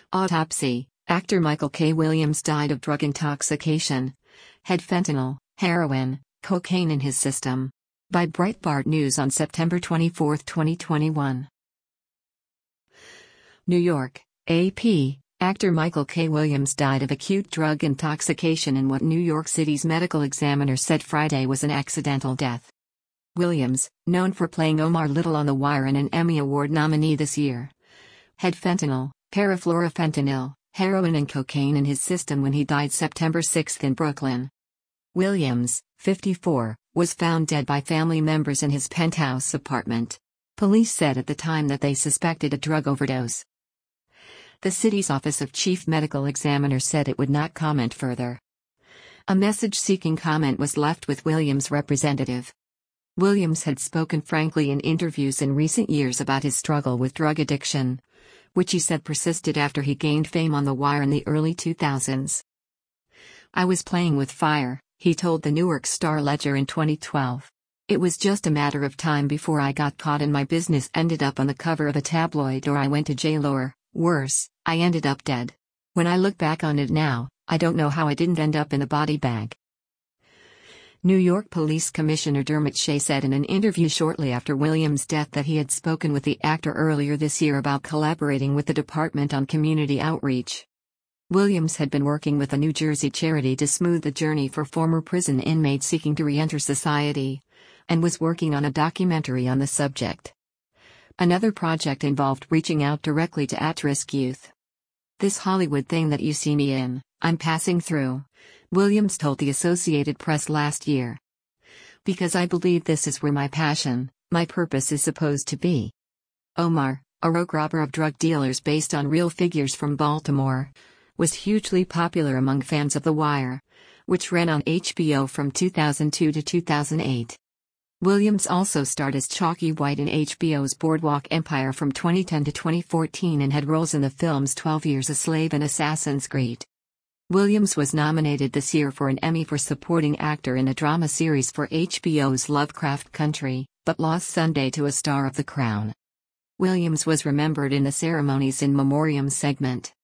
Autopsy: actor Michael K. Williams died of drug intoxication. Had fentanyl, heroin, cocaine in his system. By Breitbart News on September 24, 2021. New York, AP. Actor Michael K. Williams died of acute drug intoxication in what New York City's medical examiner said Friday was an accidental death. Williams, known for playing Omar Little on The Wire and an Emmy Award nominee this year, had fentanyl, parafluorofentanyl, heroin and cocaine in his system when he died September 6 in Brooklyn. Williams, 54, was found dead by family members in his penthouse apartment. Police said at the time that they suspected a drug overdose. The city's Office of Chief Medical Examiner said it would not comment further. A message seeking comment was left with Williams' representative. Williams had spoken frankly in interviews in recent years about his struggle with drug addiction, which he said persisted after he gained fame on The Wire in the early 2000s. "I was playing with fire," he told the Newark Star-Ledger in 2012. "It was just a matter of time before I got caught and my business ended up on the cover of a tabloid or I went to jail or, worse, I ended up dead. When I look back on it now, I don't know how I didn't end up in a body bag." New York Police Commissioner Dermot Shea said in an interview shortly after Williams' death that he had spoken with the actor earlier this year about collaborating with the department on community outreach. Williams had been working with a New Jersey charity to smooth the journey for former prison inmates seeking to re-enter society, and was working on a documentary on the subject. Another project involved reaching out directly to at-risk youth. "This Hollywood thing that you see me in, I'm passing through," Williams told the Associated Press last year. "Because I believe this is where my passion, my purpose is supposed to be." Omar, a rogue robber of drug dealers based on real figures from Baltimore, was hugely popular among fans of The Wire, which ran on HBO from 2002 to 2008. Williams also starred as Chalky White in HBO's Boardwalk Empire from 2010 to 2014 and had roles in the films 12 Years a Slave and Assassin's Creed. Williams was nominated this year for an Emmy for Supporting Actor in a Drama Series for HBO's Lovecraft Country, but lost Sunday to a star of The Crown. Williams was remembered in the ceremony's In Memoriam segment.